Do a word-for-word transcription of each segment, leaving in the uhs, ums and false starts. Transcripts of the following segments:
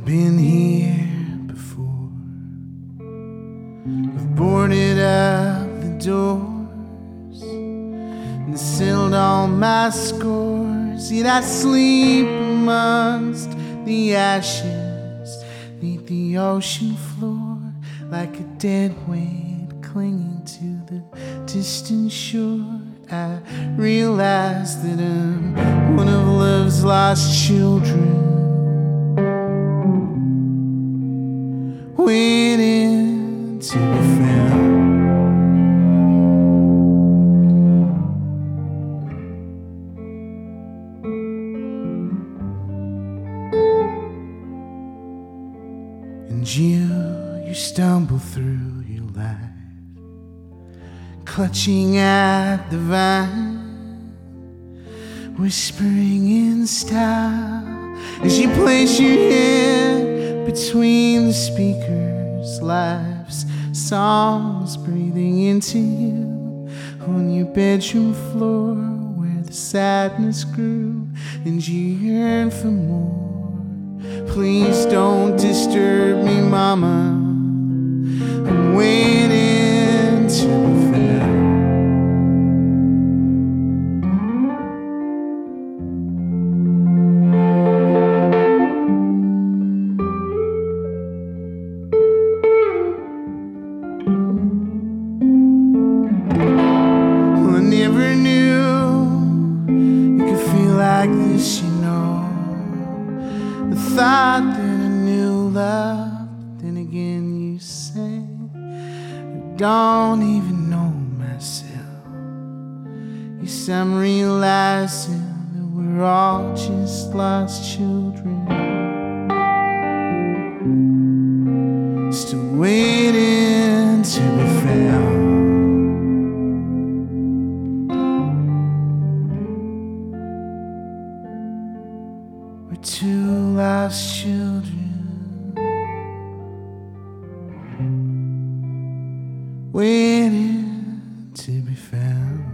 I've been here before. I've boarded up the doors and sealed all my scores. Yet I sleep amongst the ashes, neath the ocean floor, like a dead weight clinging to the distant shore. I realize that I'm one of love's lost children, waiting to be found. And you, you stumble through your life, clutching at the vine, whispering in style as you place your head between the speakers. Life's songs breathing into you on your bedroom floor, where the sadness grew and you yearn for more. Please don't disturb me, mama, I'm waiting to be found. Well, I never knew you could feel like this, you know. I thought that I knew love, but then again you say I don't even know myself. Yes, I'm realizing that we're all just lost children, still waiting to be found. We're two lost children, waiting to be found.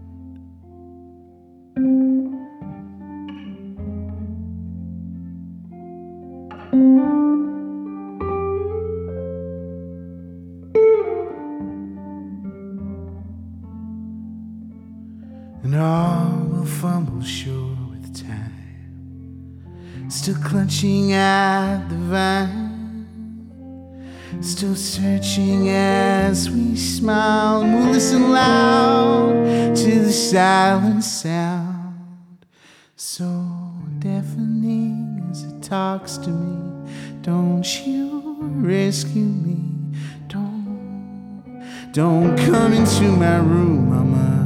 And all will fumble sure with time, still clutching at the vine, still searching as we smile. And we'll listen loud to the silent sound, so deafening as it talks to me. Don't you rescue me, don't, don't come into my room, mama.